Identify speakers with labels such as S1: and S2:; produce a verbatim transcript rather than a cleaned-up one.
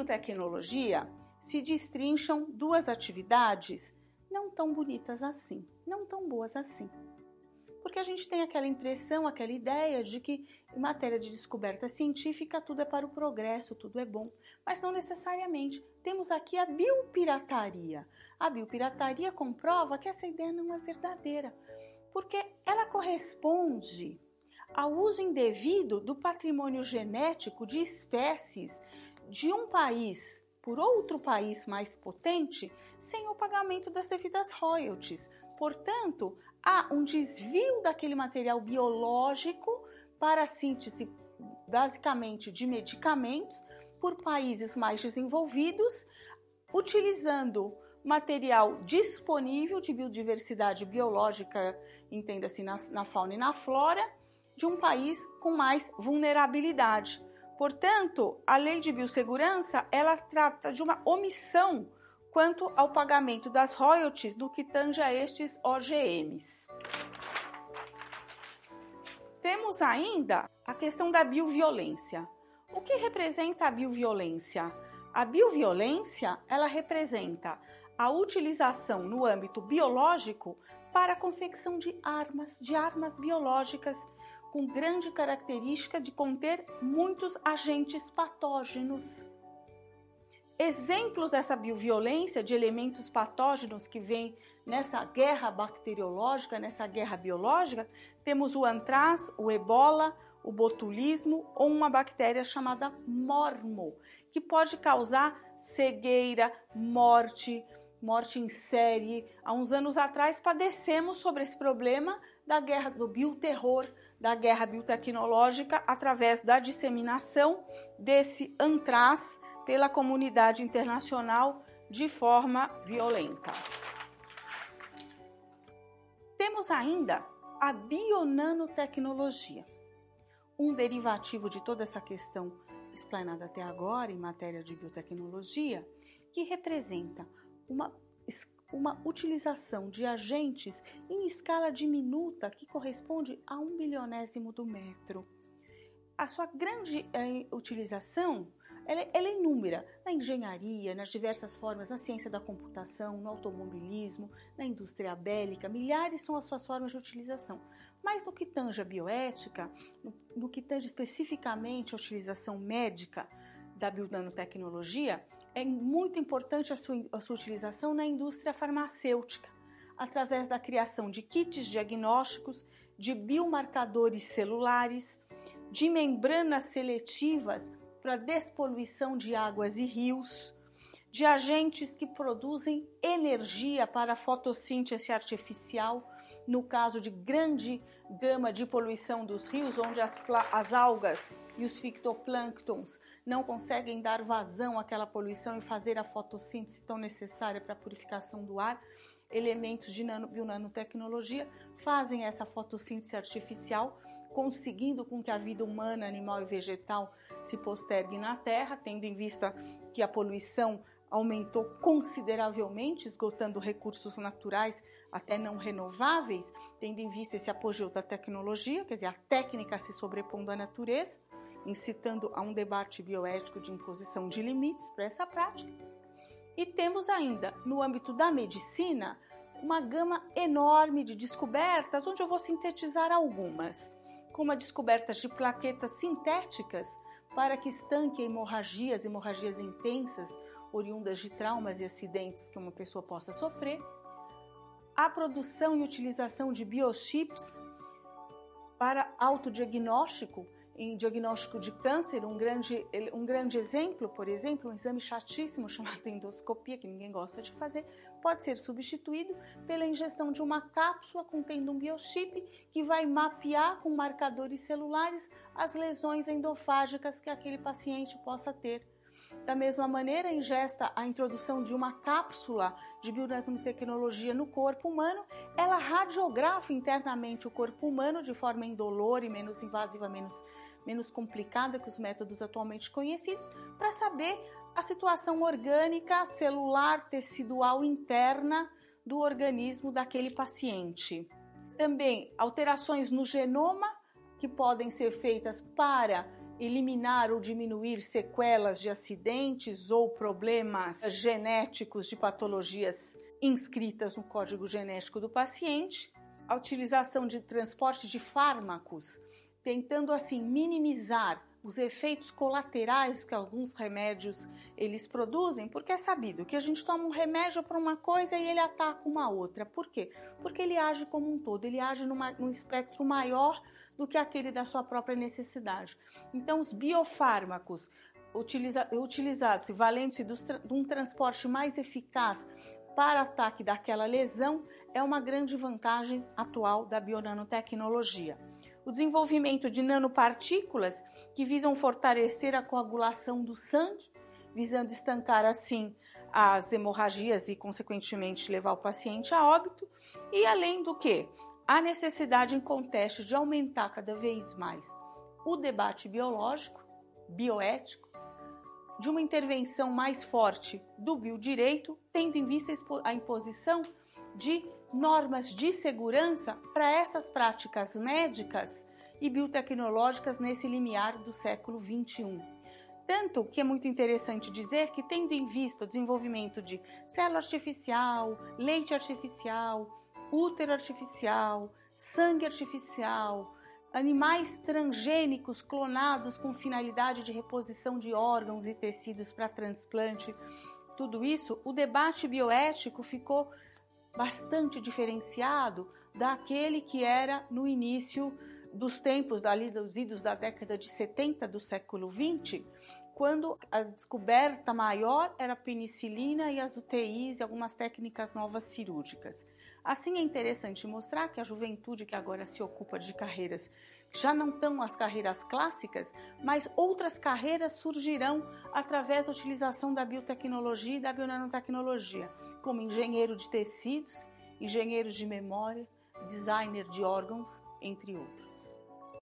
S1: biotecnologia se destrincham duas atividades não tão bonitas assim, não tão boas assim. Porque a gente tem aquela impressão, aquela ideia de que em matéria de descoberta científica tudo é para o progresso, tudo é bom, mas não necessariamente. Temos aqui a biopirataria. A biopirataria comprova que essa ideia não é verdadeira, porque ela corresponde ao uso indevido do patrimônio genético de espécies de um país por outro país mais potente sem o pagamento das devidas royalties. Portanto, há um desvio daquele material biológico para a síntese, basicamente, de medicamentos por países mais desenvolvidos, utilizando material disponível de biodiversidade biológica, entenda-se na, na fauna e na flora, de um país com mais vulnerabilidade. Portanto, a Lei de Biossegurança, ela trata de uma omissão quanto ao pagamento das royalties no que tange a estes O G Ms. Temos ainda a questão da bioviolência. O que representa a bioviolência? A bioviolência, ela representa a utilização no âmbito biológico para a confecção de armas, de armas biológicas, com grande característica de conter muitos agentes patógenos. Exemplos dessa bioviolência, de elementos patógenos que vêm nessa guerra bacteriológica, nessa guerra biológica, temos o antraz, o ebola, o botulismo ou uma bactéria chamada mormo, que pode causar cegueira, morte, morte em série. Há uns anos atrás padecemos sobre esse problema da guerra do bioterror, da guerra biotecnológica, através da disseminação desse antraz pela comunidade internacional de forma violenta. Temos ainda a bionanotecnologia, um derivativo de toda essa questão explanada até agora em matéria de biotecnologia, que representa uma, uma utilização de agentes em escala diminuta que corresponde a um bilionésimo do metro. A sua grande eh, utilização ela, ela é inúmera na engenharia, nas diversas formas, na ciência da computação, no automobilismo, na indústria bélica, milhares são as suas formas de utilização. Mas no que tange a bioética, no, no que tange especificamente a utilização médica da bionanotecnologia, é muito importante a sua, a sua utilização na indústria farmacêutica, através da criação de kits diagnósticos, de biomarcadores celulares, de membranas seletivas para despoluição de águas e rios, de agentes que produzem energia para a fotossíntese artificial, no caso de grande gama de poluição dos rios, onde as, as algas e os fitoplânctons não conseguem dar vazão àquela poluição e fazer a fotossíntese tão necessária para a purificação do ar. Elementos de nano, bionanotecnologia fazem essa fotossíntese artificial, conseguindo com que a vida humana, animal e vegetal se postergue na Terra, tendo em vista que a poluição aumentou consideravelmente, esgotando recursos naturais até não renováveis, tendo em vista esse apogeu da tecnologia, quer dizer, a técnica se sobrepondo à natureza, incitando a um debate bioético de imposição de limites para essa prática. E temos ainda, no âmbito da medicina, uma gama enorme de descobertas, onde eu vou sintetizar algumas, como a descoberta de plaquetas sintéticas para que estanque hemorragias, hemorragias intensas, oriundas de traumas e acidentes que uma pessoa possa sofrer, a produção e utilização de biochips para autodiagnóstico, em diagnóstico de câncer, um grande, um grande exemplo, por exemplo, um exame chatíssimo chamado endoscopia, que ninguém gosta de fazer, pode ser substituído pela ingestão de uma cápsula contendo um biochip que vai mapear com marcadores celulares as lesões endofágicas que aquele paciente possa ter. Da mesma maneira, a ingesta, a introdução de uma cápsula de bionanotecnologia no corpo humano, ela radiografa internamente o corpo humano de forma indolor e menos invasiva, menos, menos complicada que os métodos atualmente conhecidos, para saber a situação orgânica, celular, tecidual interna do organismo daquele paciente. Também alterações no genoma que podem ser feitas para eliminar ou diminuir sequelas de acidentes ou problemas genéticos de patologias inscritas no código genético do paciente, a utilização de transporte de fármacos, tentando assim minimizar os efeitos colaterais que alguns remédios eles produzem, porque é sabido que a gente toma um remédio para uma coisa e ele ataca uma outra. Por quê? Porque ele age como um todo, ele age numa, num espectro maior do que aquele da sua própria necessidade. Então, os biofármacos utiliza, utilizados e valentes de um transporte mais eficaz para ataque daquela lesão é uma grande vantagem atual da bionanotecnologia. O desenvolvimento de nanopartículas que visam fortalecer a coagulação do sangue, visando estancar assim as hemorragias e, consequentemente, levar o paciente a óbito. E além do que, a necessidade inconteste de aumentar cada vez mais o debate biológico, bioético, de uma intervenção mais forte do biodireito, tendo em vista a imposição de normas de segurança para essas práticas médicas e biotecnológicas nesse limiar do século vinte e um. Tanto que é muito interessante dizer que, tendo em vista o desenvolvimento de célula artificial, leite artificial, útero artificial, sangue artificial, animais transgênicos clonados com finalidade de reposição de órgãos e tecidos para transplante, tudo isso, o debate bioético ficou bastante diferenciado daquele que era no início dos tempos, ali dos idos da década de setenta do século vinte, quando a descoberta maior era a penicilina e as U T Is e algumas técnicas novas cirúrgicas. Assim, é interessante mostrar que a juventude que agora se ocupa de carreiras já não estão as carreiras clássicas, mas outras carreiras surgirão através da utilização da biotecnologia e da bionanotecnologia, como engenheiro de tecidos, engenheiro de memória, designer de órgãos, entre outros.